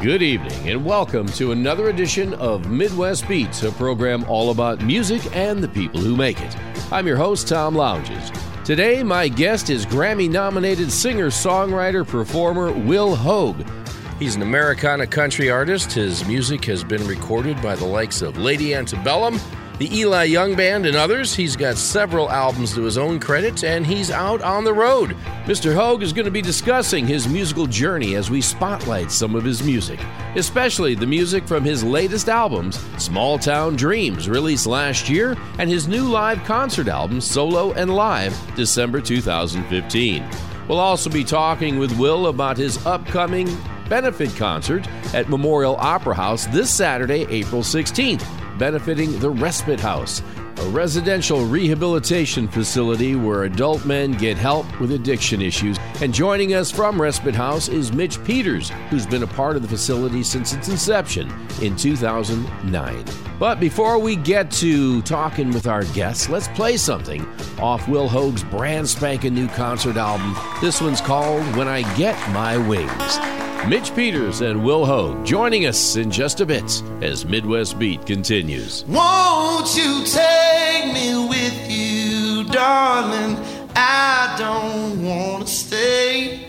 Good evening and welcome to another edition of Midwest Beats, a program all about music and the people who make it. I'm your host, Tom Lounges. Today, my guest is Grammy-nominated singer-songwriter, performer Will Hoge. He's an Americana country artist. His music has been recorded by the likes of Lady Antebellum, the Eli Young Band, and others. He's got several albums to his own credit, and he's out on the road. Mr. Hoge is going to be discussing his musical journey as we spotlight some of his music, especially the music from his latest albums, Small Town Dreams, released last year, and his new live concert album, Solo and Live, December 2015. We'll also be talking with Will about his upcoming benefit concert at Memorial Opera House this Saturday, April 16th. Benefiting the Respite House, a residential rehabilitation facility where adult men get help with addiction issues. And joining us from Respite House is Mitch Peters, who's been a part of the facility since its inception in 2009. But before we get to talking with our guests, let's play something off Will Hoge's brand spanking new concert album. This one's called When I Get My Wings. Mitch Peters and Will Hoge joining us in just a bit as Midwest Beat continues. Won't you take me with you, darling? I don't want to stay.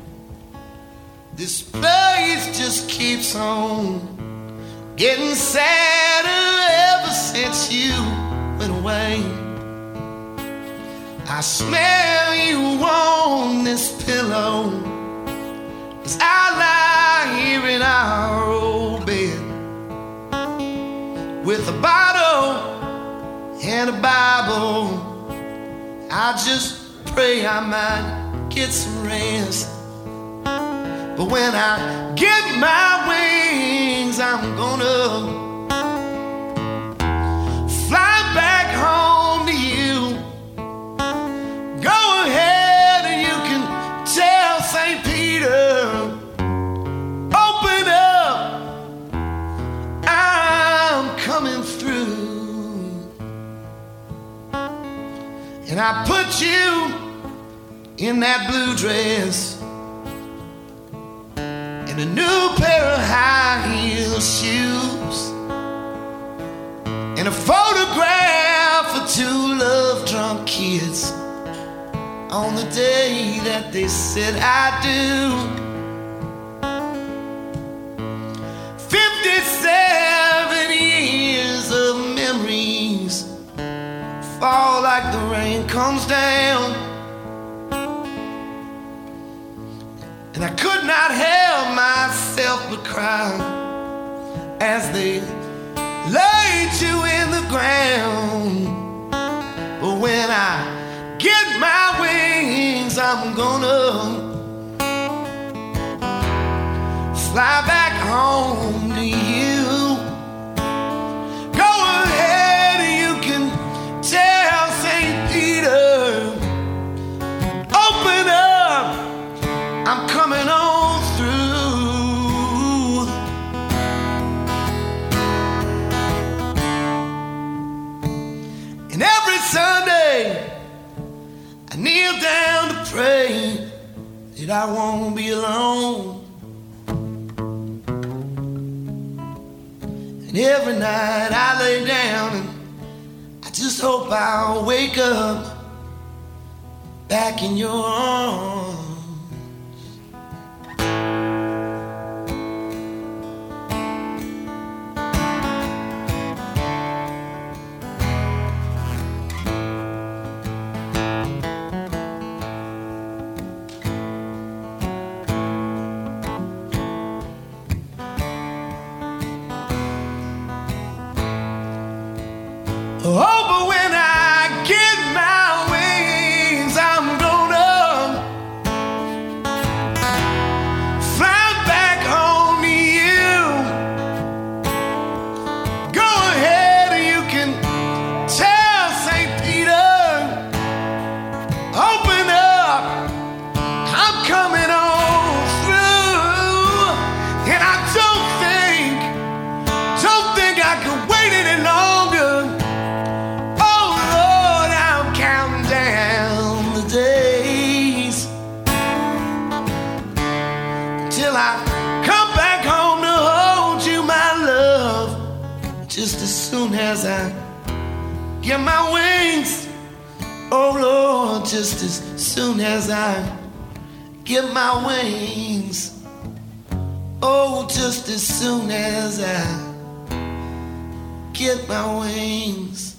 This place just keeps on getting sadder ever since you went away. I smell you on this pillow as I lie here in our old bed with a bottle and a Bible. I just pray I might get some rest. But when I get my wings, I'm gonna fly back home to you. Go ahead and you can tell St. Peter, open up, I'm coming through. And I put you in that blue dress and a new pair of high heel shoes and a photograph of two love-drunk kids on the day that they said I do. 57 years of memories fall like the rain comes down, and I could not help myself but cry as they laid you in the ground. But when I get my wings, I'm gonna fly back home to you. Go ahead and you can tell St. Peter, open up, I'm coming on through. And every Sunday I kneel down to pray that I won't be alone. And every night I lay down and I just hope I'll wake up back in your arms. Oh, but when I get my wings, I'm gonna as I get my wings. Oh Lord, just as soon as I get my wings. Oh, just as soon as I get my wings.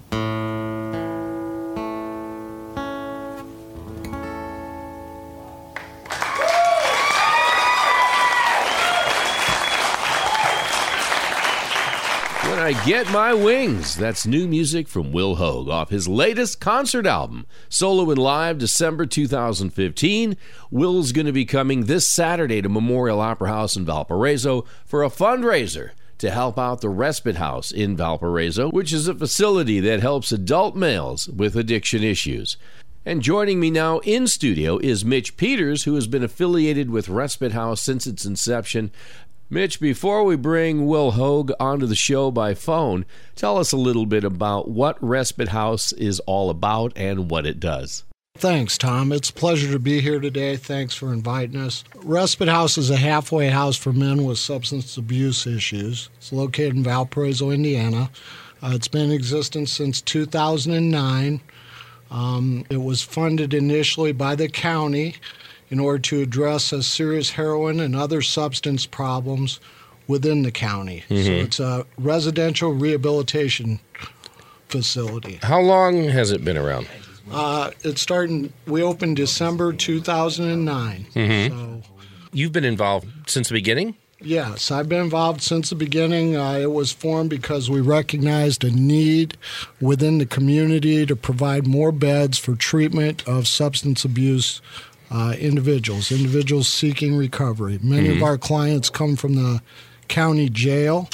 When I Get My Wings. That's new music from Will Hoge off his latest concert album, Solo and Live, December 2015. Will's going to be coming this Saturday to Memorial Opera House in Valparaiso for a fundraiser to help out the Respite House in Valparaiso, which is a facility that helps adult males with addiction issues. And joining me now in studio is Mitch Peters, who has been affiliated with Respite House since its inception. Mitch, before we bring Will Hoge onto the show by phone, tell us a little bit about what Respite House is all about and what it does. Thanks, Tom. It's a pleasure to be here today. Thanks for inviting us. Respite House is a halfway house for men with substance abuse issues. It's located in Valparaiso, Indiana. It's been in existence since 2009. It was funded initially by the county in order to address serious heroin and other substance problems within the county. So it's a residential rehabilitation facility. How long has it been around? We opened December 2009. So, You've been involved since the beginning? yes, I've been involved since the beginning. It was formed because we recognized a need within the community to provide more beds for treatment of substance abuse individuals seeking recovery. Many of our clients come from the county jail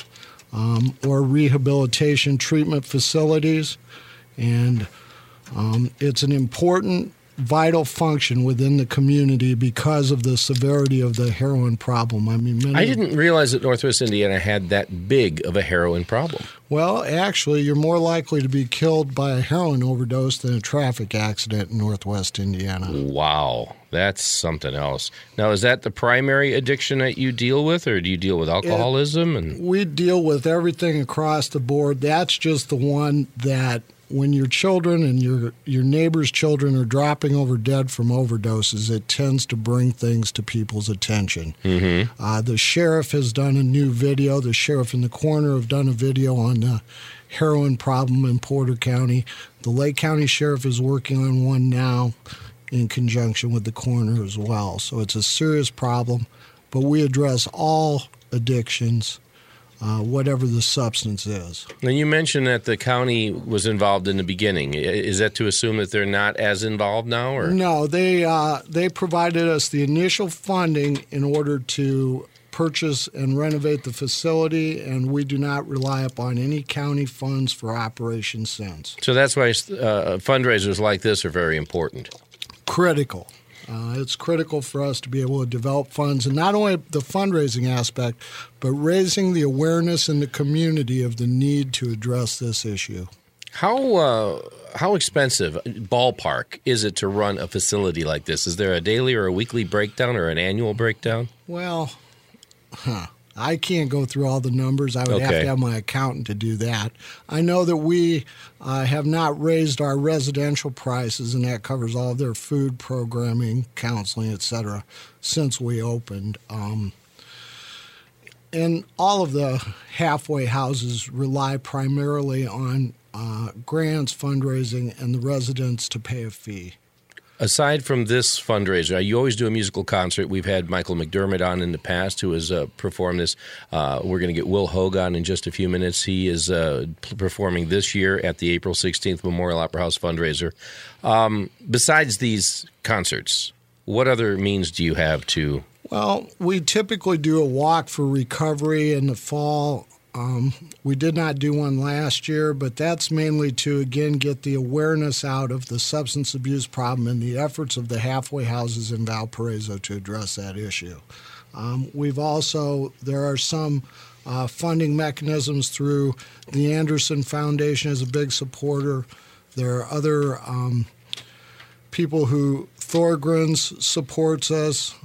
or rehabilitation treatment facilities, and it's an important, vital function within the community because of the severity of the heroin problem. I mean, I didn't realize that Northwest Indiana had that big of a heroin problem. Well, actually, you're more likely to be killed by a heroin overdose than a traffic accident in Northwest Indiana. Wow, that's something else. Now, is that the primary addiction that you deal with, or do you deal with alcoholism? We deal with everything across the board. That's just the one that when your children and your neighbors' children are dropping over dead from overdoses, it tends to bring things to people's attention. The sheriff has done a new video. The sheriff and the coroner have done a video on the heroin problem in Porter County. The Lake County Sheriff is working on one now in conjunction with the coroner as well. So it's a serious problem, but we address all addictions, whatever the substance is. Now, you mentioned that the county was involved in the beginning. Is that to assume that they're not as involved now? Or? No, they provided us the initial funding in order to purchase and renovate the facility, and we do not rely upon any county funds for operations since. So that's why fundraisers like this are very important. Critical. It's critical for us to be able to develop funds, and not only the fundraising aspect, but raising the awareness in the community of the need to address this issue. How expensive, ballpark, is it to run a facility like this? Is there a daily or a weekly breakdown or an annual breakdown? Well, I can't go through all the numbers. I would have to have my accountant to do that. I know that we have not raised our residential prices, and that covers all of their food programming, counseling, etc., since we opened. And all of the halfway houses rely primarily on grants, fundraising, and the residents to pay a fee. Aside from this fundraiser, you always do a musical concert. We've had Michael McDermott on in the past who has performed this. We're going to get Will Hoge on in just a few minutes. He is performing this year at the April 16th Memorial Opera House fundraiser. Besides these concerts, what other means do you have to? Well, we typically do a walk for recovery in the fall. We did not do one last year, but that's mainly to, again, get the awareness out of the substance abuse problem and the efforts of the halfway houses in Valparaiso to address that issue. There are some funding mechanisms through the Anderson Foundation is a big supporter. There are other people who, Thorgren's supports us.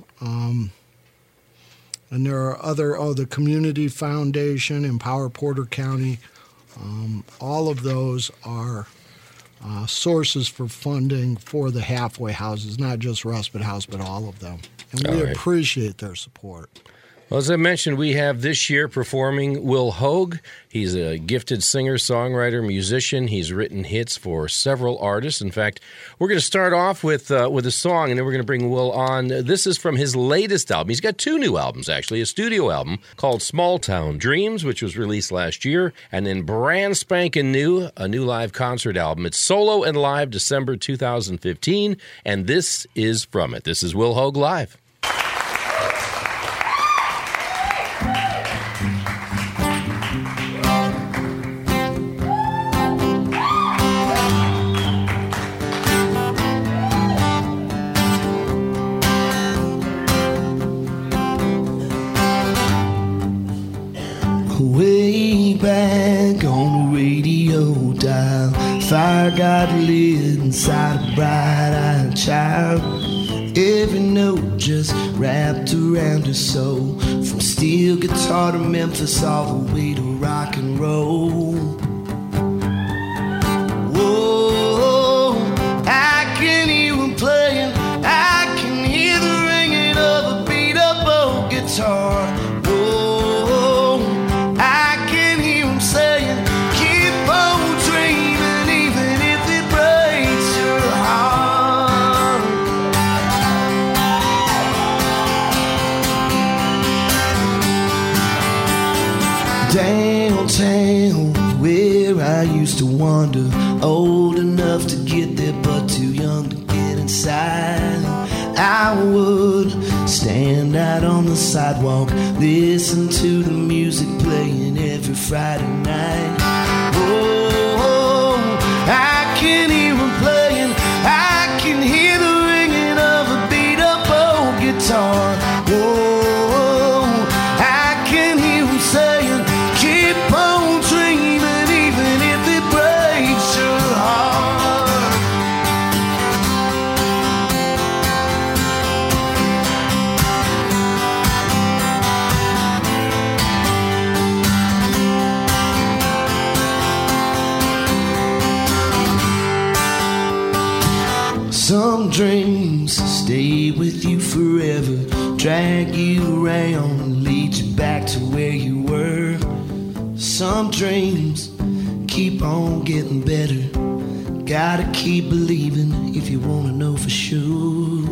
And there are the Community Foundation, Empower Porter County, All of those are sources for funding for the halfway houses, not just Respite House, but all of them. And we appreciate their support. Well, as I mentioned, we have this year performing Will Hoge. He's a gifted singer, songwriter, musician. He's written hits for several artists. In fact, we're going to start off with a song, and then we're going to bring Will on. This is from his latest album. He's got 2 new albums, actually. A studio album called Small Town Dreams, which was released last year, and then brand spanking new, a new live concert album. It's solo and live December 2015, and this is from it. This is Will Hoge Live. Way back on the radio dial, fire got lit inside a bright-eyed child. Every note just wrapped around her soul, from steel guitar to Memphis all the way to rock and roll. Whoa, I can hear him playing, I can hear the ringing of a beat-up old guitar. Downtown, where I used to wander, old enough to get there but too young to get inside. I would stand out on the sidewalk, listen to the music playing every Friday night. Oh, I can hear him playing, I can hear the ringing of a beat-up old guitar. Oh, some dreams stay with you forever, drag you around and lead you back to where you were. Some dreams keep on getting better, gotta keep believing if you wanna know for sure.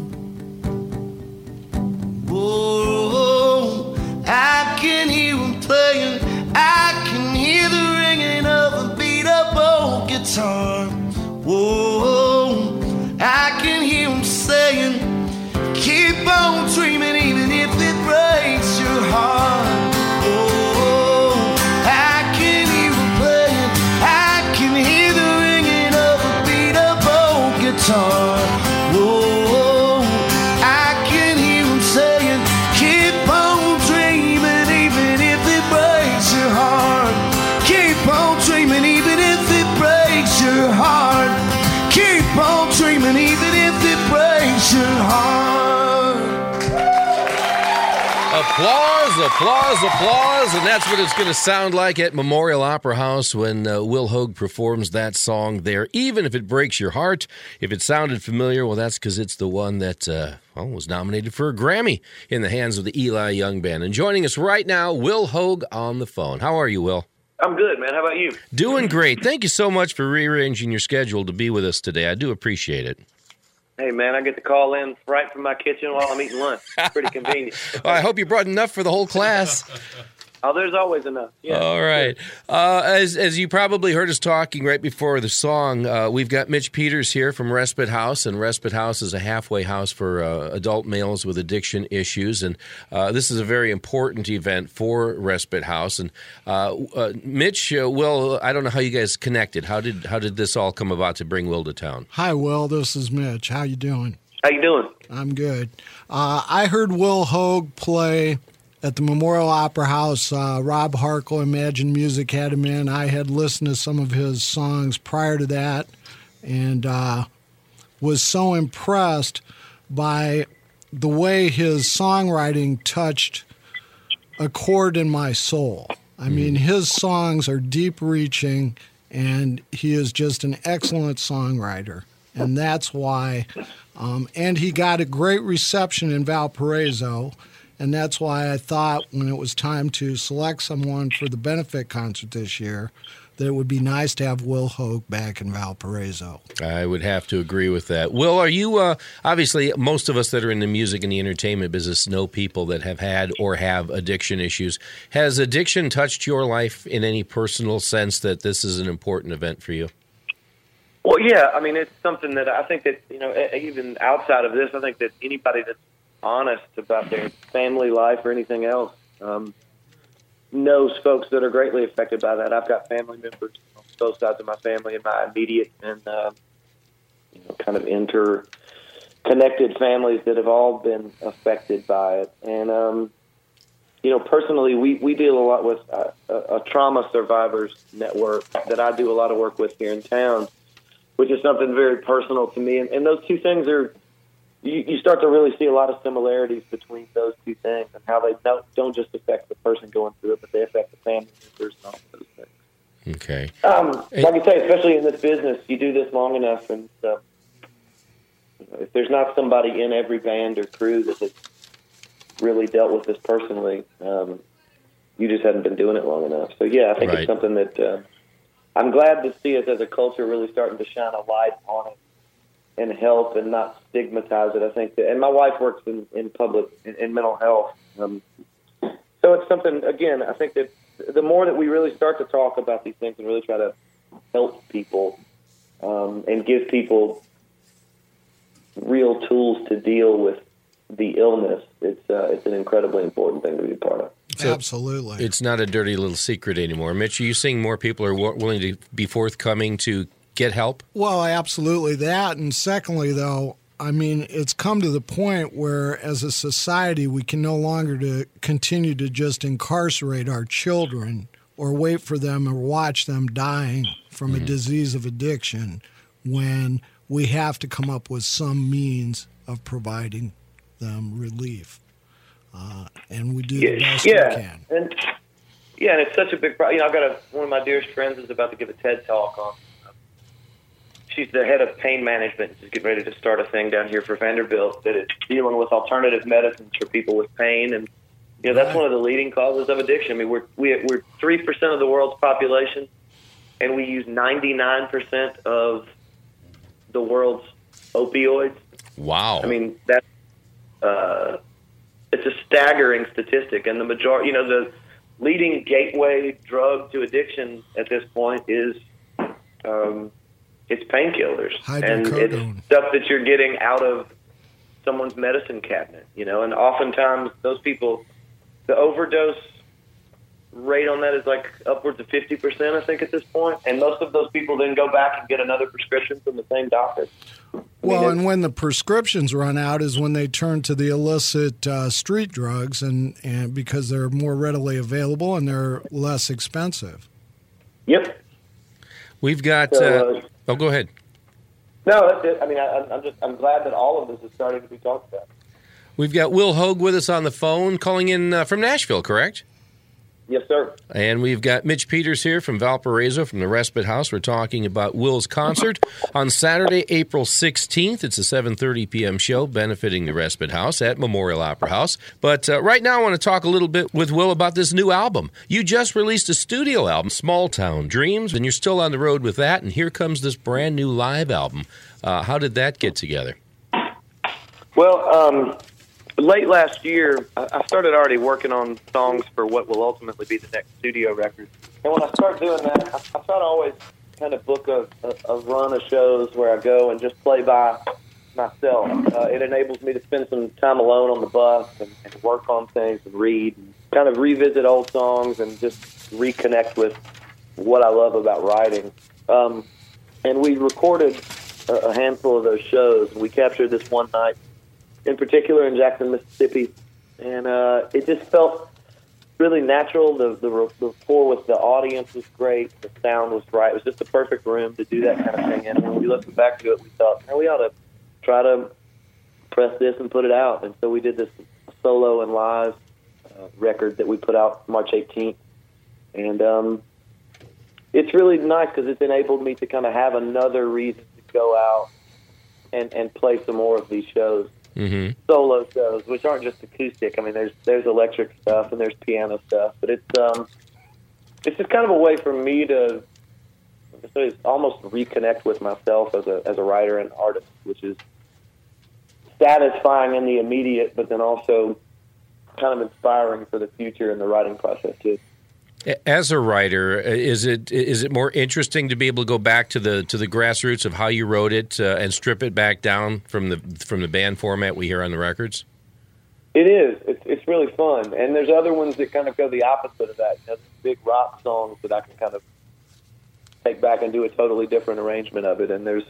Whoa, I can hear him playing, I can hear the ringing of a beat-up old guitar. Whoa, I can hear him saying, keep on dreaming even if it breaks your heart. Oh, I can hear him playing, I can hear the ringing of a beat-up old guitar. Oh, I can hear him saying, keep on dreaming even if it breaks your heart. Keep on dreaming even if it breaks your heart. Keep on dreaming even if it breaks your heart. Applause, applause, applause. And that's what it's going to sound like at Memorial Opera House when Will Hoge performs that song there. Even if it breaks your heart, if it sounded familiar, well, that's because it's the one that was nominated for a Grammy in the hands of the Eli Young Band. And joining us right now, Will Hoge on the phone. How are you, Will? I'm good, man. How about you? Doing great. Thank you so much for rearranging your schedule to be with us today. I do appreciate it. Hey, man, I get to call in right from my kitchen while I'm eating lunch. It's pretty convenient. Well, I hope you brought enough for the whole class. Oh, there's always enough. Yeah. All right. As you probably heard us talking right before the song, we've got Mitch Peters here from Respite House, and Respite House is a halfway house for adult males with addiction issues, and this is a very important event for Respite House. And Mitch, Will, I don't know how you guys connected. How did this all come about to bring Will to town? Hi, Will. This is Mitch. How you doing? How you doing? I'm good. I heard Will Hoge play at the Memorial Opera House. Rob Harkle, Imagine Music, had him in. I had listened to some of his songs prior to that and was so impressed by the way his songwriting touched a chord in my soul. I mean, his songs are deep-reaching, and he is just an excellent songwriter. And that's why, and he got a great reception in Valparaiso, and that's why I thought when it was time to select someone for the benefit concert this year, that it would be nice to have Will Hoge back in Valparaiso. I would have to agree with that. Will, are you, obviously, most of us that are in the music and the entertainment business know people that have had or have addiction issues. Has addiction touched your life in any personal sense that this is an important event for you? Well, yeah, I mean, it's something that I think that, even outside of this, I think that anybody that's honest about their family life or anything else knows folks that are greatly affected by that. I've got family members on both sides of my family and my immediate and kind of interconnected families that have all been affected by it. And, personally, we deal a lot with a trauma survivors network that I do a lot of work with here in town, which is something very personal to me. And those two things are, you start to really see a lot of similarities between those two things and how they don't just affect the person going through it, but they affect the family members and all those things. Okay. Like I say, especially in this business, you do this long enough, and if there's not somebody in every band or crew that has really dealt with this personally, you just haven't been doing it long enough. So, yeah, I think it's something that I'm glad to see us as a culture really starting to shine a light on it and help and not stigmatize it. I think that, and my wife works in public, in mental health. So it's something, again, I think that the more that we really start to talk about these things and really try to help people and give people real tools to deal with the illness, it's an incredibly important thing to be a part of. So absolutely. It's not a dirty little secret anymore. Mitch, are you seeing more people are willing to be forthcoming to get help? Well, absolutely that. And secondly, though, I mean, it's come to the point where as a society, we can no longer continue to just incarcerate our children or wait for them or watch them dying from a disease of addiction when we have to come up with some means of providing them relief. And we do the best we can. And it's such a big problem. I've got one of my dearest friends is about to give a TED Talk on. She's the head of pain management. She's getting ready to start a thing down here for Vanderbilt that is dealing with alternative medicines for people with pain, and that's one of the leading causes of addiction. I mean, we're 3% of the world's population, and we use 99% of the world's opioids. Wow! I mean, that's it's a staggering statistic, and the majority, the leading gateway drug to addiction at this point is. It's painkillers, and it's stuff that you're getting out of someone's medicine cabinet, and oftentimes those people, the overdose rate on that is like upwards of 50%, I think, at this point, and most of those people then go back and get another prescription from the same doctor. And when the prescriptions run out is when they turn to the illicit street drugs, and because they're more readily available and they're less expensive. Yep. We've got... go ahead. No, that's it. I mean, I'm glad that all of this is starting to be talked about. We've got Will Hoge with us on the phone, calling in from Nashville, correct? Yes, sir. And we've got Mitch Peters here from Valparaiso from the Respite House. We're talking about Will's concert on Saturday, April 16th. It's a 7:30 p.m. show benefiting the Respite House at Memorial Opera House. But right now I want to talk a little bit with Will about this new album. You just released a studio album, Small Town Dreams, and you're still on the road with that. And here comes this brand new live album. How did that get together? Well, late last year, I started already working on songs for what will ultimately be the next studio record. And when I start doing that, I try to always kind of book a run of shows where I go and just play by myself. It enables me to spend some time alone on the bus and work on things and read and kind of revisit old songs and just reconnect with what I love about writing. And we recorded a handful of those shows. We captured this one night in particular in Jackson, Mississippi, and it just felt really natural. The rapport with the audience was great. The sound was right. It was just the perfect room to do that kind of thing. And when we looked back to it, we thought, we ought to try to press this and put it out. And so we did this solo and live record that we put out March 18th. And it's really nice because it's enabled me to kind of have another reason to go out and play some more of these shows, solo shows, which aren't just acoustic. I mean, there's electric stuff and there's piano stuff, but it's just kind of a way for me to almost reconnect with myself as a writer and artist, which is satisfying in the immediate, but then also kind of inspiring for the future in the writing process too. As a writer, is it more interesting to be able to go back to the grassroots of how you wrote it and strip it back down from the band format we hear on the records? It is. It's really fun, and there's other ones that kind of go the opposite of that. You know, big rock songs that I can kind of take back and do a totally different arrangement of it. And there's,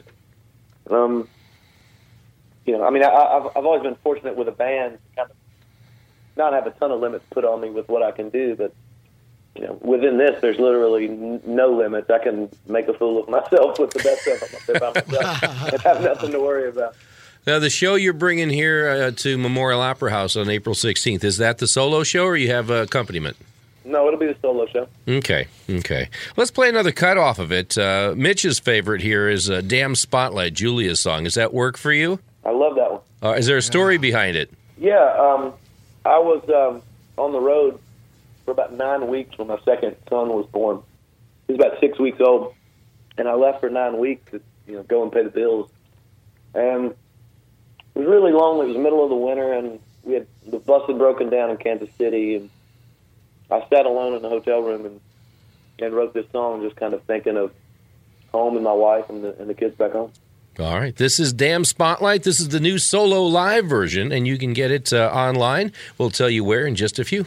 you know, I mean, I've always been fortunate with a band to kind of not have a ton of limits put on me with what I can do, but you know, within this, there's literally no limits. I can make a fool of myself with the best of them by myself and have nothing to worry about. Now, the show you're bringing here to Memorial Opera House on April 16th, is that the solo show or you have accompaniment? No, it'll be the solo show. Okay. Let's play another cut off of it. Mitch's favorite here is Damn Spotlight, Julia's song. Does that work for you? I love that one. Is there a story behind it? Yeah, I was on the road for about 9 weeks when my second son was born. He was about 6 weeks old, and I left for 9 weeks to go and pay the bills. And it was really lonely. It was the middle of the winter, and the bus had broken down in Kansas City, and I sat alone in the hotel room and wrote this song, just kind of thinking of home and my wife and the kids back home. All right. This is Damn Spotlight. This is the new solo live version, and you can get it online. We'll tell you where in just a few.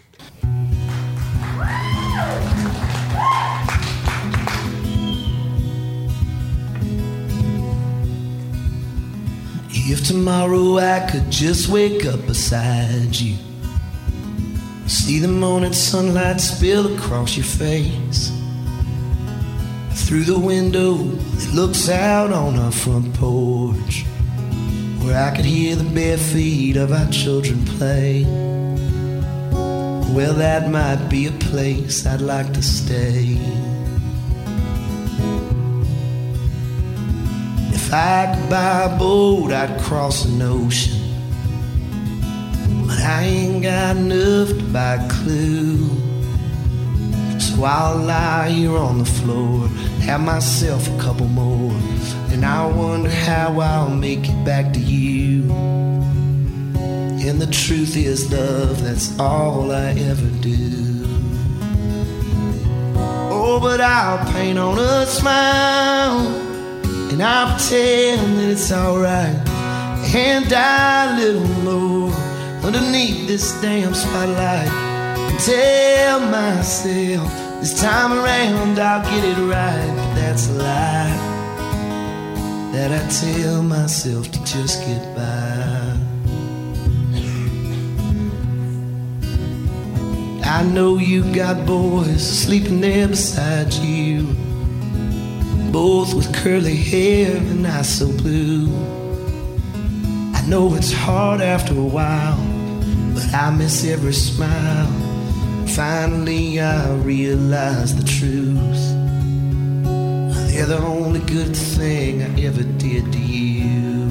If tomorrow I could just wake up beside you, see the morning sunlight spill across your face, through the window that looks out on our front porch, where I could hear the bare feet of our children play, well, that might be a place I'd like to stay. If I could buy a boat, I'd cross an ocean, but I ain't got enough to buy a clue. So I'll lie here on the floor, have myself a couple more, and I wonder how I'll make it back to you. And the truth is, love, that's all I ever do. Oh, but I'll paint on a smile, and I'll pretend that it's alright, and die a little more underneath this damn spotlight, and tell myself this time around I'll get it right. But that's a lie that I tell myself to just get by. I know you got boys sleeping there beside you, both with curly hair and eyes so blue. I know it's hard after a while, but I miss every smile. Finally I realize the truth, they're the only good thing I ever did to you.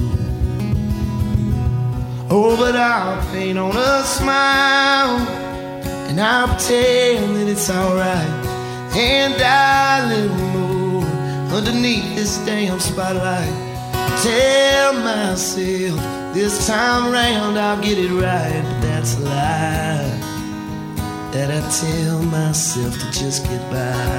Oh, but I'll paint on a smile, and I'll pretend that it's alright, and die a little more underneath this damn spotlight. Tell myself this time around I'll get it right. But that's a lie that I tell myself to just get by.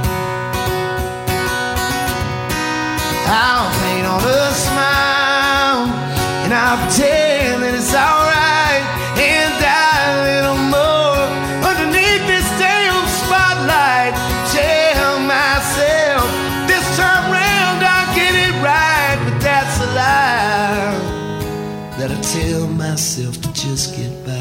I'll paint on a smile, and I'll pretend that it's alright, and die a little more underneath this damn spotlight. Tell myself this time round I'll get it right. But that's a lie that I tell myself to just get by.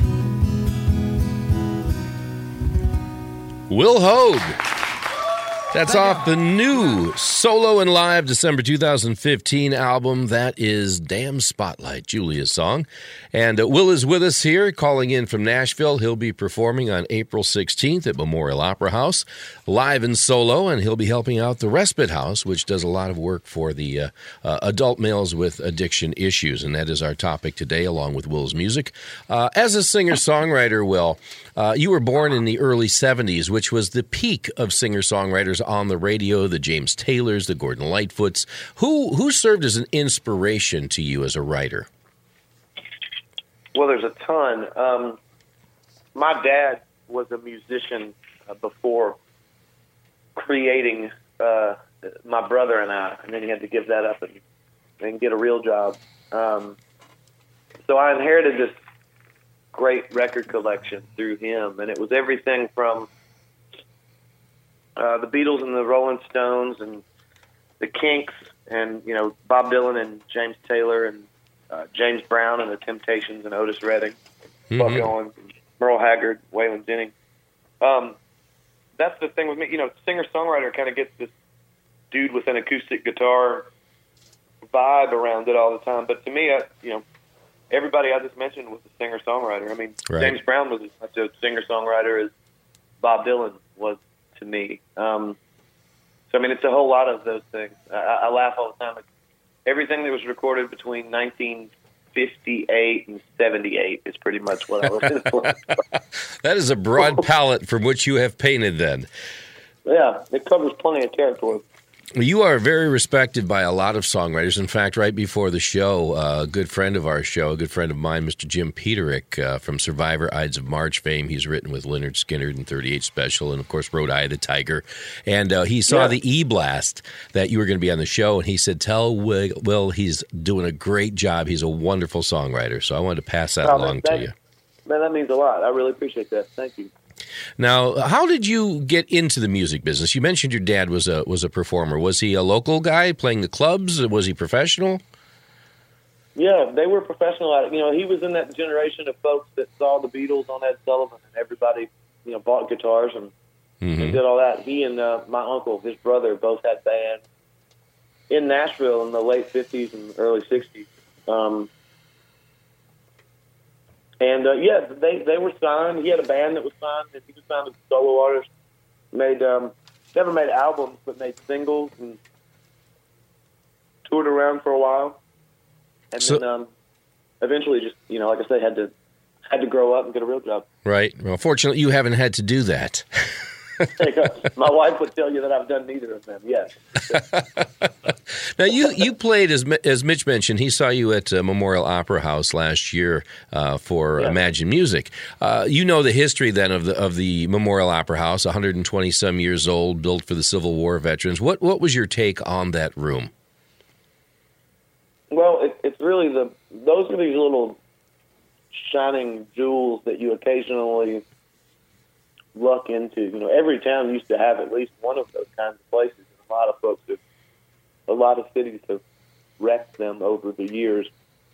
Will Hoge. That's off the new solo and live December 2015 album. That is Damn Spotlight, Julia's song. And Will is with us here, calling in from Nashville. He'll be performing on April 16th at Memorial Opera House, live and solo, and he'll be helping out the Respite House, which does a lot of work for the adult males with addiction issues. And that is our topic today, along with Will's music. As a singer-songwriter, Will, you were born in the early 70s, which was the peak of singer-songwriters on the radio, the James Taylors, the Gordon Lightfoots. Who served as an inspiration to you as a writer? Well, there's a ton. My dad was a musician before creating my brother and I, and then he had to give that up and get a real job. So I inherited this great record collection through him, and it was everything from the Beatles and the Rolling Stones and the Kinks and, Bob Dylan and James Taylor and James Brown and the Temptations and Otis Redding, Buck Owens, and Merle Haggard, Waylon Jennings. That's the thing with me. Singer-songwriter kind of gets this dude with an acoustic guitar vibe around it all the time. But to me, everybody I just mentioned was a singer-songwriter. I mean, right. James Brown was as much a singer-songwriter as Bob Dylan was to me. It's a whole lot of those things. I laugh all the time. Everything that was recorded between 1958 and 78 is pretty much what I was in. That is a broad palette from which you have painted then. Yeah, it covers plenty of territory. You are very respected by a lot of songwriters. In fact, right before the show, a good friend of our show, a good friend of mine, Mr. Jim Peterick from Survivor, Ides of March fame. He's written with Lynyrd Skynyrd and 38 Special and, of course, wrote Eye of the Tiger. And he saw the E-Blast that you were going to be on the show, and he said, tell Will he's doing a great job. He's a wonderful songwriter. So I wanted to pass that along to you. Man, that means a lot. I really appreciate that. Thank you. Now, how did you get into the music business? You mentioned your dad was a performer. Was he a local guy playing the clubs? Was he professional? Yeah, they were professional at it. He was in that generation of folks that saw the Beatles on Ed Sullivan, and everybody, bought guitars and did all that. He and my uncle, his brother, both had bands in Nashville in the late 50s and early 60s. They were signed. He had a band that was signed, and he was signed as a solo artist. Never made albums, but made singles and toured around for a while. And then eventually, just like I said, had to grow up and get a real job. Right. Well, fortunately, you haven't had to do that. My wife would tell you that I've done neither of them. Yes. Now you played, as Mitch mentioned, he saw you at Memorial Opera House last year for Imagine Music. You know the history then of the Memorial Opera House, 120 some years old, built for the Civil War veterans. What was your take on that room? Well, it's really those are these little shining jewels that you occasionally luck into. Every town used to have at least one of those kinds of places, and a lot of cities have wrecked them over the years.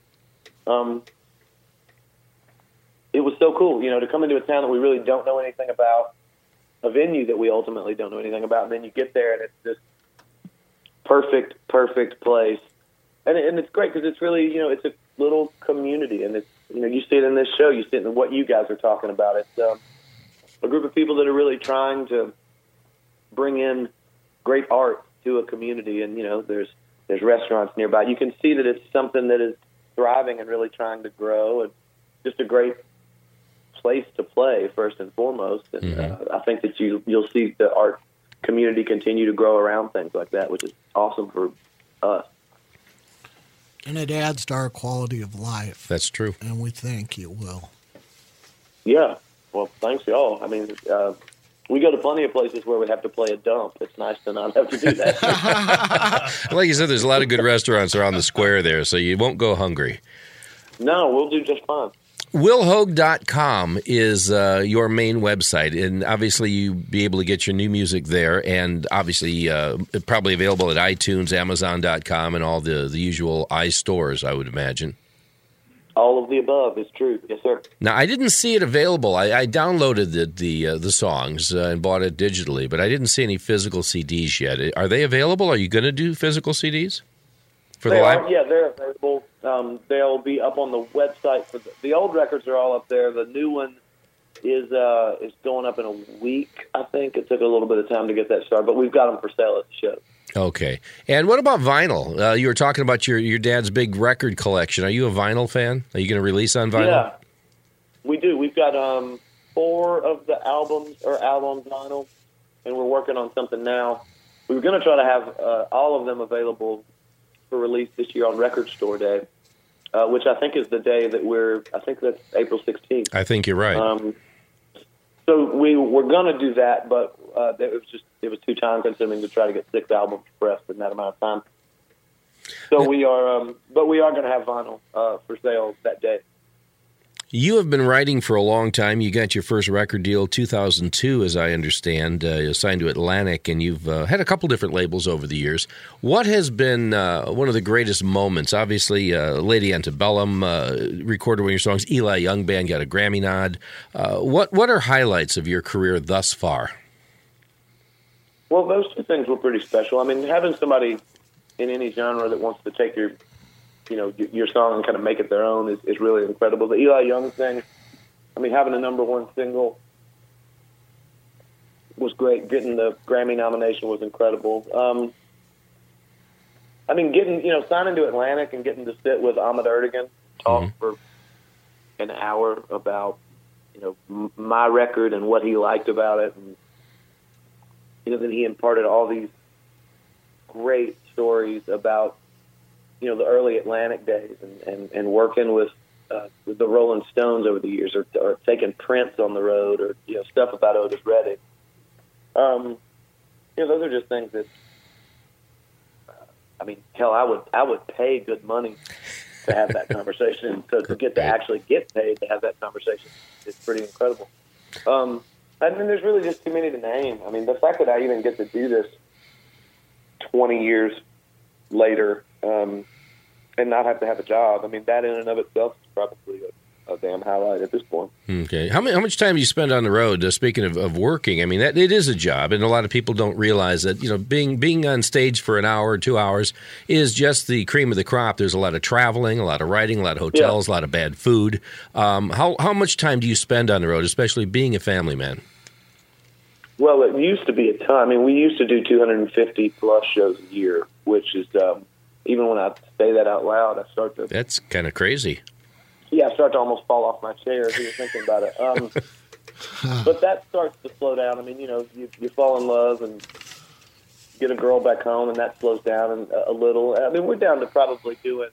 It was so cool, to come into a town that we really don't know anything about, a venue that we ultimately don't know anything about, and then you get there and it's this perfect place. And it's great because it's really, it's a little community, and it's, you see it in this show, you see it in what you guys are talking about. It's a group of people that are really trying to bring in great art to a community, and there's restaurants nearby. You can see that it's something that is thriving and really trying to grow, and just a great place to play first and foremost. And I think that you'll see the art community continue to grow around things like that, which is awesome for us. And it adds to our quality of life. That's true. And we thank you, Will. Yeah. Well, thanks, y'all. We go to plenty of places where we have to play a dump. It's nice to not have to do that. Like you said, there's a lot of good restaurants around the square there, so you won't go hungry. No, we'll do just fine. WillHoag.com is your main website, and obviously you'll be able to get your new music there, and obviously probably available at iTunes, Amazon.com, and all the usual iStores, I would imagine. All of the above is true. Yes, sir. Now, I didn't see it available. I downloaded the songs and bought it digitally, but I didn't see any physical CDs yet. Are they available? Are you going to do physical CDs for the live? Yeah, they're available. They'll be up on the website. For the old records are all up there. The new one is going up in a week, I think. It took a little bit of time to get that started, but we've got them for sale at the show. Okay. And what about vinyl? You were talking about your dad's big record collection. Are you a vinyl fan? Are you going to release on vinyl? Yeah, we do. We've got 4 of the albums vinyl, and we're working on something now. We were going to try to have all of them available for release this year on Record Store Day, which I think is the day that I think that's April 16th. I think you're right. So we were going to do that, but it was too time consuming to try to get 6 albums pressed in that amount of time. So we are going to have vinyl for sale that day. You have been writing for a long time. You got your first record deal 2002, as I understand. You signed to Atlantic, and you've had a couple different labels over the years. What has been one of the greatest moments? Obviously, Lady Antebellum recorded one of your songs. Eli Young Band got a Grammy nod. What are highlights of your career thus far? Well, those 2 things were pretty special. I mean, having somebody in any genre that wants to take your song and kind of make it their own is really incredible. The Eli Young thing, I mean, having a #1 single was great. Getting the Grammy nomination was incredible. I mean, signing to Atlantic and getting to sit with Ahmet Ertegun, talk for an hour about, my record and what he liked about it. And, then he imparted all these great stories about, the early Atlantic days and working with the Rolling Stones over the years, or taking Prince on the road, or stuff about Otis Redding. Those are just things that, I mean, hell, I would pay good money to have that conversation. So to get to actually get paid to have that conversation is pretty incredible. And then there's really just too many to name. I mean, the fact that I even get to do this 20 years later, and not have to have a job, I mean, that in and of itself is probably a damn highlight at this point. Okay. How much time do you spend on the road? Speaking of working, I mean, it is a job, and a lot of people don't realize that, being on stage for an hour or 2 hours is just the cream of the crop. There's a lot of traveling, a lot of writing, a lot of hotels, a lot of bad food. How much time do you spend on the road, especially being a family man? Well, it used to be a ton. I mean, we used to do 250-plus shows a year, which is, even when I say that out loud, I start to... That's kind of crazy. Yeah, I start to almost fall off my chair as you're thinking about it. But that starts to slow down. I mean, you fall in love and get a girl back home, and that slows down a little. I mean, we're down to probably doing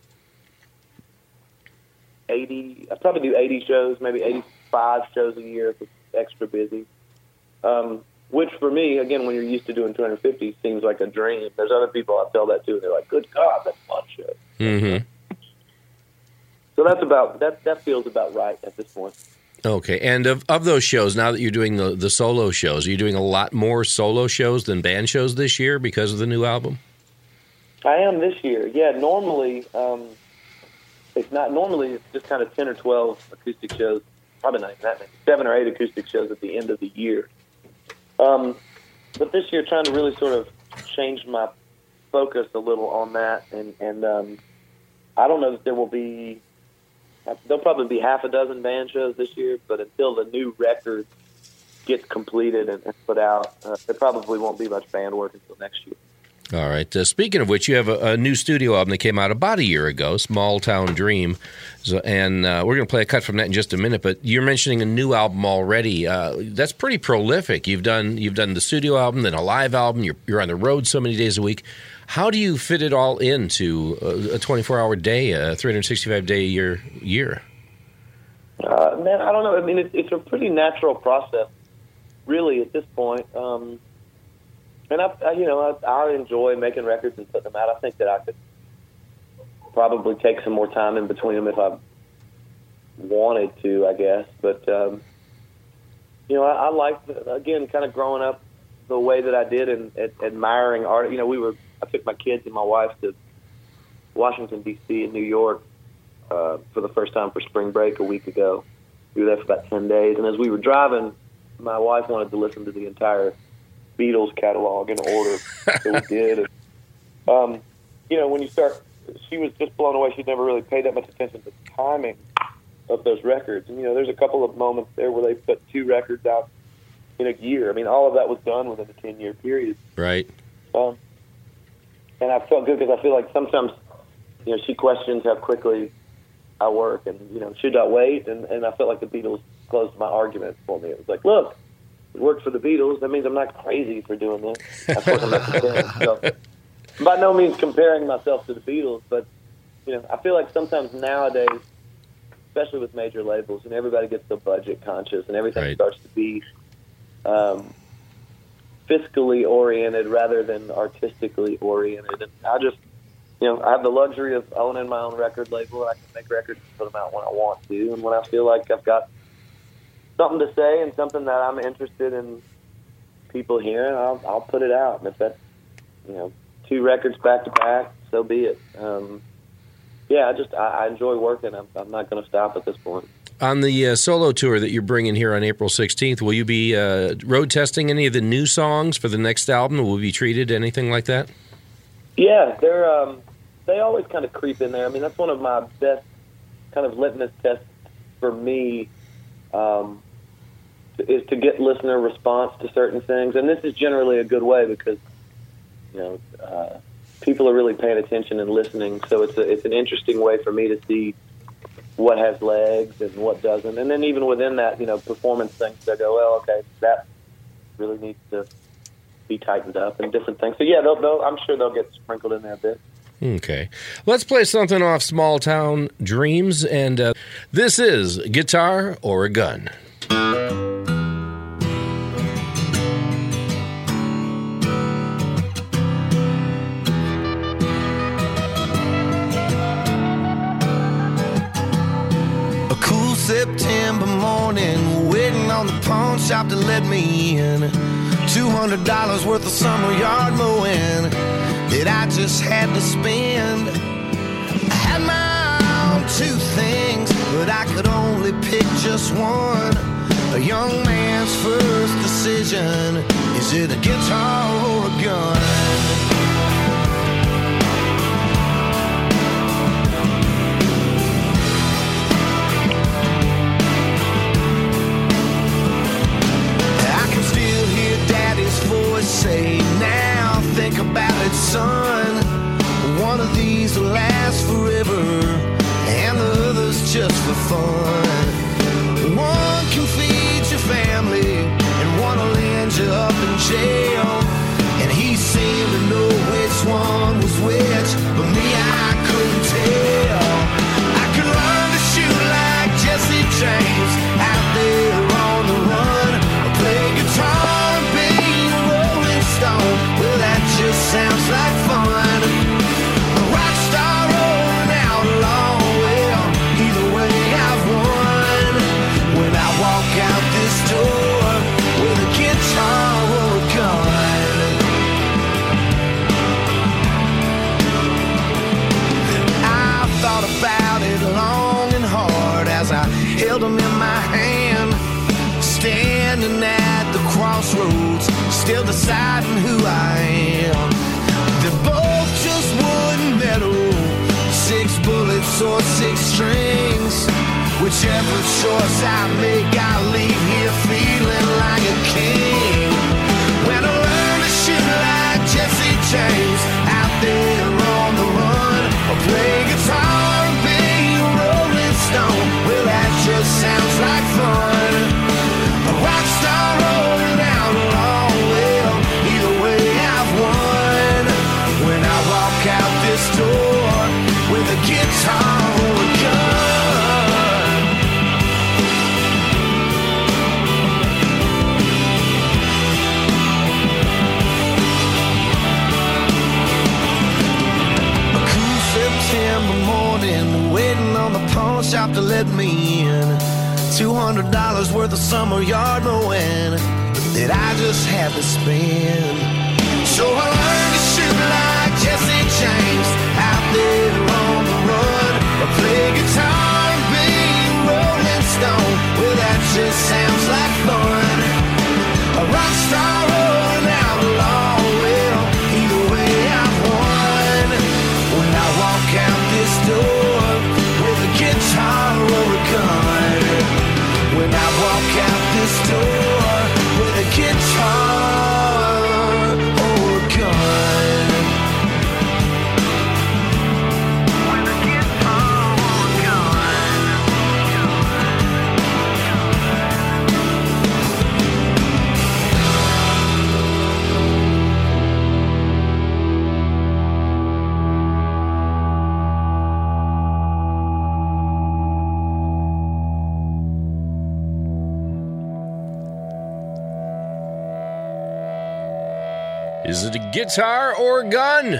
80... I probably do 80 shows, maybe 85 shows a year if it's extra busy. Which for me, again, when you're used to doing 250, seems like a dream. There's other people I tell that to, and they're like, "Good God, that's a fun show." Mm-hmm. So that feels about right at this point. Okay, and of those shows, now that you're doing the solo shows, are you doing a lot more solo shows than band shows this year because of the new album? I am this year. Yeah, normally it's not. Normally it's just kind of 10 or 12 acoustic shows. Probably not even that many. 7 or 8 acoustic shows at the end of the year. But this year, trying to really sort of change my focus a little on that, and I don't know that there'll probably be half a dozen band shows this year, but until the new record gets completed and put out, there probably won't be much band work until next year. All right. Speaking of which, you have a new studio album that came out about a year ago, Small Town Dream. And we're going to play a cut from that in just a minute. But you're mentioning a new album already. That's pretty prolific. You've done the studio album, then a live album. You're on the road so many days a week. How do you fit it all into a 24-hour day, a 365-day year? Man, I don't know. I mean, it's a pretty natural process, really, at this point. And I enjoy making records and putting them out. I think that I could probably take some more time in between them if I wanted to, I guess. But I like, again, kind of growing up the way that I did and admiring art. I took my kids and my wife to Washington D.C. and New York for the first time for spring break a week ago. We were there for about 10 days, and as we were driving, my wife wanted to listen to the entire Beatles catalog in order, so we did. And, when you start, she was just blown away. She'd never really paid that much attention to the timing of those records. And, there's a couple of moments there where they put 2 records out in a year. I mean, all of that was done within a 10-year period. Right. And I felt good because I feel like sometimes, she questions how quickly I work and, should I wait? And I felt like the Beatles closed my argument for me. It was like, look, it worked for the Beatles. That means I'm not crazy for doing this. That's what I'm not comparing. So, by no means comparing myself to the Beatles, but, I feel like sometimes nowadays, especially with major labels, and everybody gets so budget conscious and everything starts to be fiscally oriented rather than artistically oriented. And I just, I have the luxury of owning my own record label, and I can make records and put them out when I want to. And when I feel like I've got something to say and something that I'm interested in people hearing, I'll put it out. And if that's, 2 records back to back, so be it. I enjoy working. I'm not going to stop at this point. On the solo tour that you're bringing here on April 16th, will you be road testing any of the new songs for the next album? Will we be treated anything like that? Yeah, they always kind of creep in there. I mean, that's one of my best kind of litmus tests for me is to get listener response to certain things. And this is generally a good way because, people are really paying attention and listening. So it's an interesting way for me to see what has legs and what doesn't. And then even within that, performance things, I go, well, okay, that really needs to be tightened up and different things. So, yeah, I'm sure they'll get sprinkled in there a bit. Okay. Let's play something off Small Town Dreams, and this is Guitar or a Gun. September morning, waiting on the pawn shop to let me in. $200 worth of summer yard mowing that I just had to spend. I had my own 2 things, but I could only pick just one. A young man's first decision, is it a guitar or a gun? Say now, think about it, son. One of these will last forever, and the other's just for fun. One can feed your family, and one will end you up in jail. And he seemed to know which one was which, but me, I couldn't tell. I could learn to shoot like Jesse James out there on the run, or play guitar. Well, that just sounds like fun. A rock star or an outlaw, well, either way I've won. When I walk out this door with a guitar or a gun, I thought about it long and hard as I held them in my hand, standing at the crossroads, still deciding who I am. They're both just wood and metal, 6 bullets or 6 strings. Whichever choice I make, I leave here feeling like a king. When I learn to shoot like Jesse James out there on the run, or play guitar and be a Rolling Stone, well, that just sounds like fun. A rock star or an outlaw, well, either way I've won. When I walk out this door with a guitar or a gun. A cool September morning, waiting on the pawn shop to let me in. $200 worth of summer yard mowing that I just had to spend. So I learned to shoot like Jesse James out there on the run, or play guitar just sounds like fun. A rock star or an outlaw, well, either way I've won. When I walk out this door with a guitar or a gun. When I walk out this door with a guitar or a gun. With a guitar or a gun. Is it a guitar or a gun?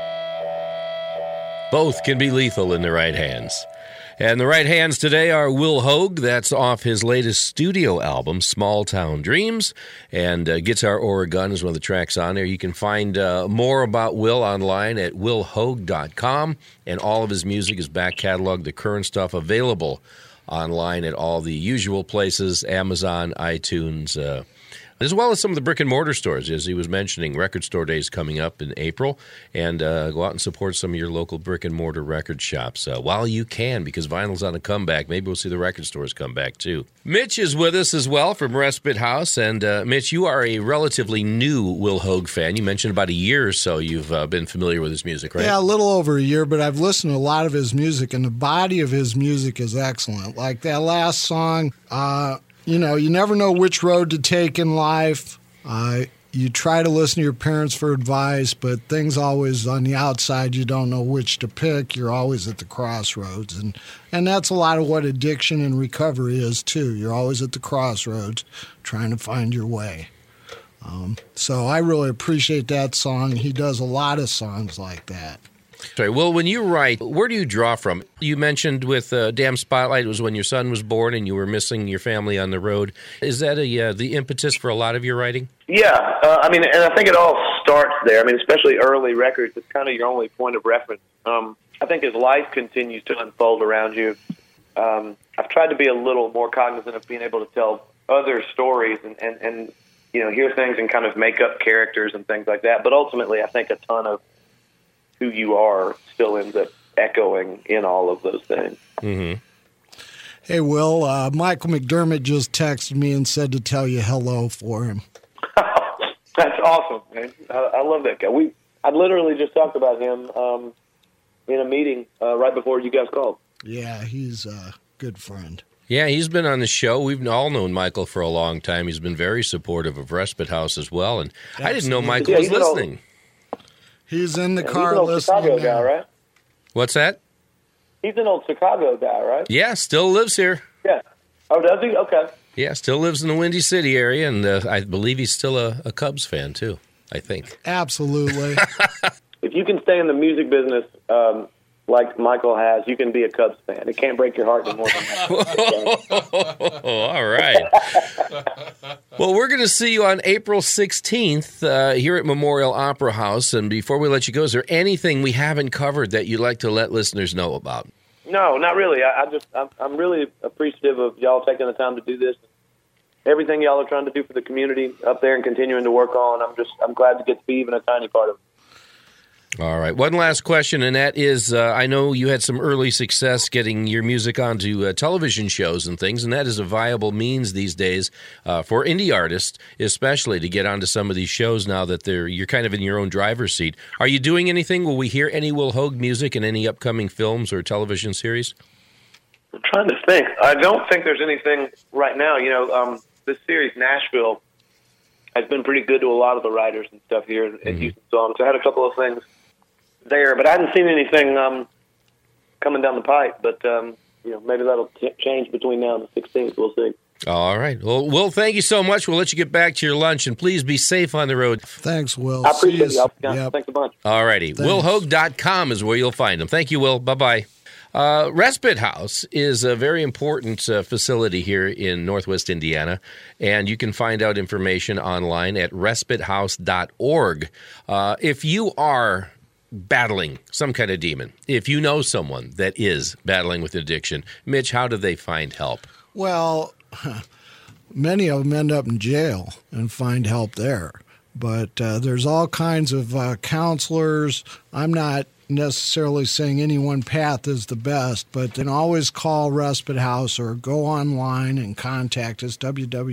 Both can be lethal in the right hands. And the right hands today are Will Hoge. That's off his latest studio album, Small Town Dreams. And Guitar or a Gun is one of the tracks on there. You can find more about Will online at willhoge.com. And all of his music is back cataloged, the current stuff available online at all the usual places, Amazon, iTunes, as well as some of the brick and mortar stores, as he was mentioning. Record Store Day is coming up in April, and go out and support some of your local brick and mortar record shops while you can, because vinyl's on a comeback. Maybe we'll see the record stores come back too. Mitch is with us as well from Respite House, and Mitch, you are a relatively new Will Hoge fan. You mentioned about a year or so you've been familiar with his music, right? Yeah, a little over a year, but I've listened to a lot of his music, and the body of his music is excellent. Like that last song, you know, you never know which road to take in life. You try to listen to your parents for advice, but things always on the outside, you don't know which to pick. You're always at the crossroads. And that's a lot of what addiction and recovery is, too. You're always at the crossroads trying to find your way. So I really appreciate that song. He does a lot of songs like that. Sorry. Well, when you write, where do you draw from? You mentioned with Damn Spotlight, it was when your son was born and you were missing your family on the road. Is that the impetus for a lot of your writing? Yeah, I mean, and I think it all starts there. I mean, especially early records, it's kind of your only point of reference. I think as life continues to unfold around you, I've tried to be a little more cognizant of being able to tell other stories and you know, hear things and kind of make up characters and things like that. But ultimately, I think a ton of who you are still ends up echoing in all of those things. Mm-hmm. Hey, Will, Michael McDermott just texted me and said to tell you hello for him. That's awesome, man. I love that guy. I literally just talked about him in a meeting right before you guys called. Yeah, he's a good friend. Yeah, he's been on the show. We've all known Michael for a long time. He's been very supportive of Respite House as well. And absolutely. I didn't know Michael was listening. He's in the car he's an old listening. Chicago guy, right? What's that? He's an old Chicago guy, right? Yeah, still lives here. Yeah. Oh, does he? Okay. Yeah, still lives in the Windy City area, and I believe he's still a Cubs fan, too, I think. Absolutely. If you can stay in the music business like Michael has, you can be a Cubs fan. It can't break your heart anymore than that. All right. Well, we're going to see you on April 16th here at Memorial Opera House. And before we let you go, is there anything we haven't covered that you'd like to let listeners know about? No, not really. I'm really appreciative of y'all taking the time to do this. Everything y'all are trying to do for the community up there and continuing to work on, I'm glad to get to be even a tiny part of it. All right. One last question, and that is, I know you had some early success getting your music onto television shows and things, and that is a viable means these days for indie artists, especially to get onto some of these shows now that you're kind of in your own driver's seat. Are you doing anything? Will we hear any Will Hoge music in any upcoming films or television series? I'm trying to think. I don't think there's anything right now. You know, this series, Nashville, has been pretty good to a lot of the writers and stuff here at Houston Songs. I had a couple of things there, but I hadn't seen anything coming down the pipe. But you know, maybe that'll change between now and the 16th. We'll see. All right. Well, Will, thank you so much. We'll let you get back to your lunch, and please be safe on the road. Thanks, Will. I appreciate it, y'all. Yep. Thanks a bunch. All righty. WillHoge.com is where you'll find him. Thank you, Will. Bye-bye. Respite House is a very important facility here in Northwest Indiana, and you can find out information online at respitehouse.org. If you are battling some kind of demon, if you know someone that is battling with addiction, Mitch, how do they find help? Well, many of them end up in jail and find help there. But there's all kinds of counselors. I'm not necessarily saying any one path is the best, but then always call Respite House or go online and contact us,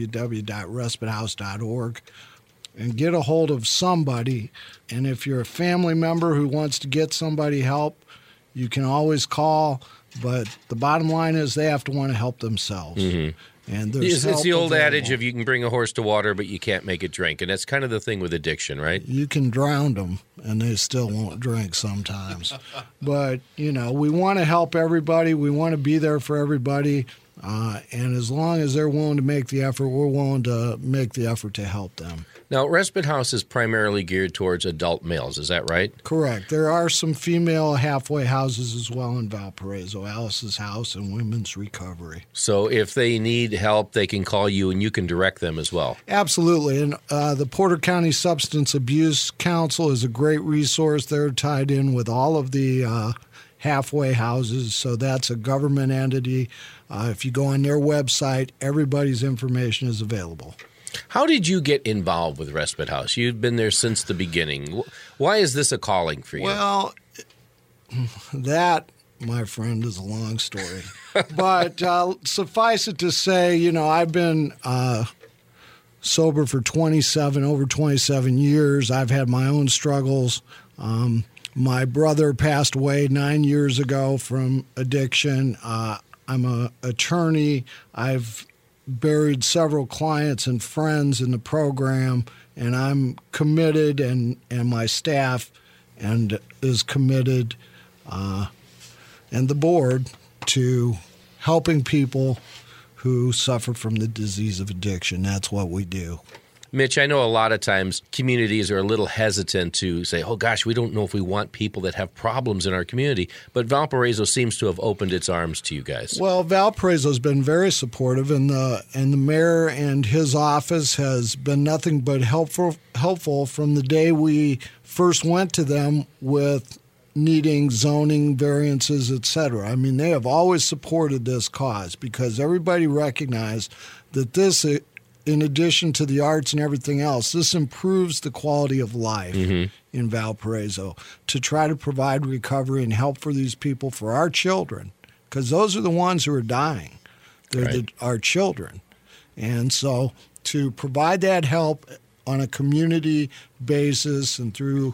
www.respitehouse.org, and get a hold of somebody. And if you're a family member who wants to get somebody help, you can always call. But the bottom line is they have to want to help themselves. Mm-hmm. And it's the old adage of you can bring a horse to water, but you can't make it drink. And that's kind of the thing with addiction, right? You can drown them, and they still won't drink sometimes. But, we want to help everybody. We want to be there for everybody. And as long as they're willing to make the effort, we're willing to make the effort to help them. Now, Respite House is primarily geared towards adult males. Is that right? Correct. There are some female halfway houses as well in Valparaiso, Alice's House and Women's Recovery. So if they need help, they can call you and you can direct them as well. Absolutely. And the Porter County Substance Abuse Council is a great resource. They're tied in with all of the halfway houses, so that's a government entity. If you go on their website, everybody's information is available. How did you get involved with Respite House? You've been there since the beginning. Why is this a calling for you? Well, that, my friend, is a long story. But suffice it to say, I've been sober for over 27 years. I've had my own struggles. My brother passed away 9 years ago from addiction. I'm an attorney. I've buried several clients and friends in the program, and I'm committed, and my staff is committed, and the board, to helping people who suffer from the disease of addiction. That's what we do. Mitch, I know a lot of times communities are a little hesitant to say, oh, gosh, we don't know if we want people that have problems in our community. But Valparaiso seems to have opened its arms to you guys. Well, Valparaiso has been very supportive, and the mayor and his office has been nothing but helpful from the day we first went to them with needing zoning variances, et cetera. I mean, they have always supported this cause because everybody recognized that this, in addition to the arts and everything else, this improves the quality of life in Valparaiso to try to provide recovery and help for these people, for our children, because those are the ones who are dying. They're our children. And so to provide that help on a community basis and through,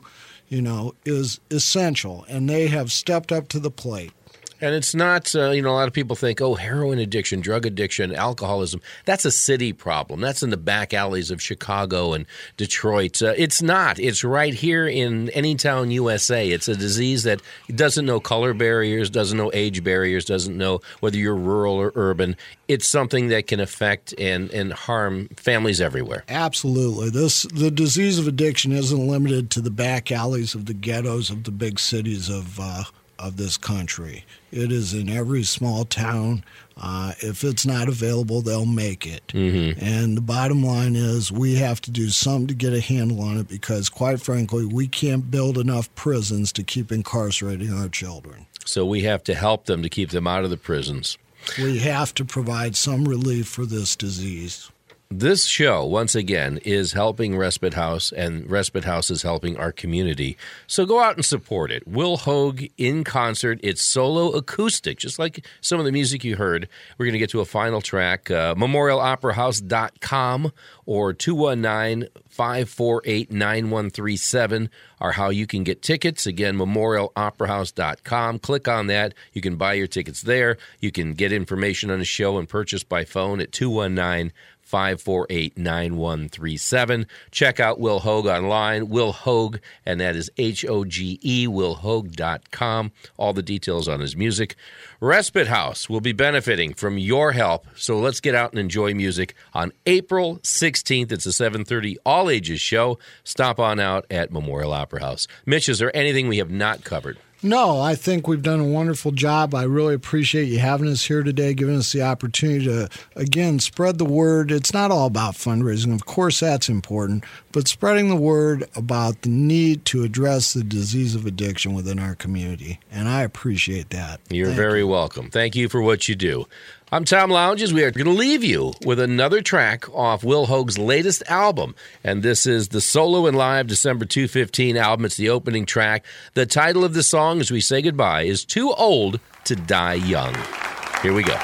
is essential. And they have stepped up to the plate. And it's not, a lot of people think, oh, heroin addiction, drug addiction, alcoholism, that's a city problem. That's in the back alleys of Chicago and Detroit. It's not. It's right here in Anytown, USA. It's a disease that doesn't know color barriers, doesn't know age barriers, doesn't know whether you're rural or urban. It's something that can affect and harm families everywhere. Absolutely. The disease of addiction isn't limited to the back alleys of the ghettos of the big cities of this country. It is in every small town. If it's not available, they'll make it. Mm-hmm. And the bottom line is we have to do something to get a handle on it because, quite frankly, we can't build enough prisons to keep incarcerating our children. So we have to help them to keep them out of the prisons. We have to provide some relief for this disease. This show, once again, is helping Respite House, and Respite House is helping our community. So go out and support it. Will Hoge in concert. It's solo acoustic, just like some of the music you heard. We're going to get to a final track. MemorialOperaHouse.com or 219-548-9137 are how you can get tickets. Again, MemorialOperaHouse.com. Click on that. You can buy your tickets there. You can get information on the show and purchase by phone at 219-548-9137. Check out Will Hoge online, Will Hoge, and that is H-O-G-E, willhoge.com. All the details on his music. Respite House will be benefiting from your help, so let's get out and enjoy music on April 16th. It's a 7:30 all-ages show. Stop on out at Memorial Opera House. Mitch, is there anything we have not covered? No, I think we've done a wonderful job. I really appreciate you having us here today, giving us the opportunity to, again, spread the word. It's not all about fundraising. Of course, that's important, but spreading the word about the need to address the disease of addiction within our community. And I appreciate that. You're very welcome. Thank you for what you do. I'm Tom Lounges. We are going to leave you with another track off Will Hoge's latest album, and this is the Solo and Live December 2015 album. It's the opening track. The title of the song, as we say goodbye, is Too Old to Die Young. Here we go.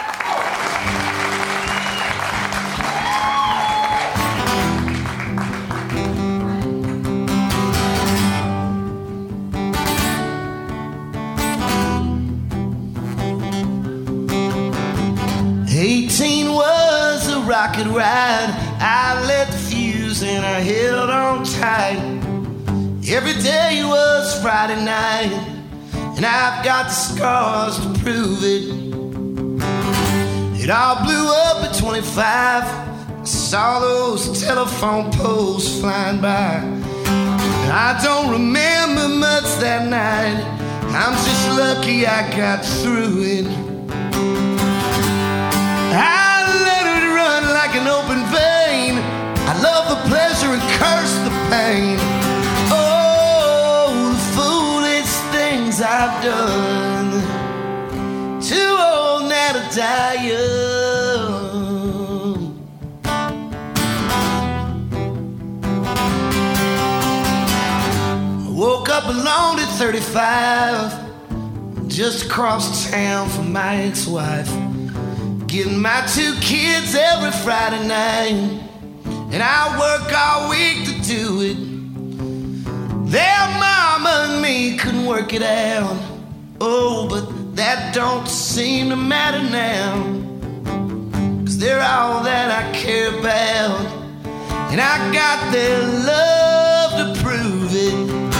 18 was a rocket ride. I lit the fuse and I held on tight. Every day was Friday night, and I've got the scars to prove it. It all blew up at 25. I saw those telephone poles flying by. I don't remember much that night. I'm just lucky I got through it. I let it run like an open vein. I love the pleasure and curse the pain. Oh, the foolish things I've done. Too old now to die young. I woke up alone at 35, just across town from my ex-wife. Getting my 2 kids every Friday night, and I work all week to do it. Their mama and me couldn't work it out. Oh, but that don't seem to matter now, 'cause they're all that I care about, and I got their love to prove it.